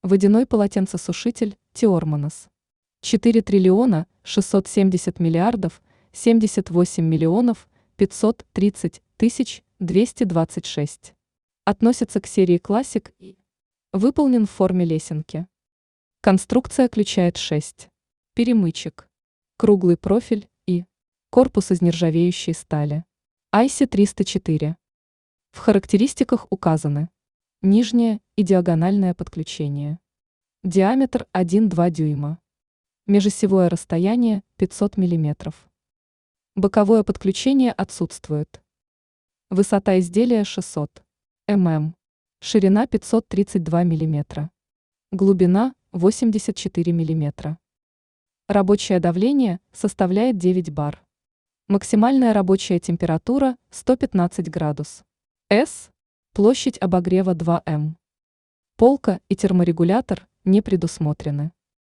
Водяной полотенцесушитель Тиормонос. 4 триллиона 670 миллиардов 78 миллионов 530 тысяч 226. Относится к серии классик и выполнен в форме лесенки. Конструкция включает 6 перемычек, круглый профиль и корпус из нержавеющей стали. IC304. В характеристиках указаны нижнее и диагональное подключение. Диаметр 1,2 дюйма. Межосевое расстояние 500 мм. Боковое подключение отсутствует. Высота изделия 600 мм. Ширина 532 мм. Глубина 84 мм. Рабочее давление составляет 9 бар. Максимальная рабочая температура 115 градус. С. Площадь обогрева 2 м. Полка и терморегулятор не предусмотрены.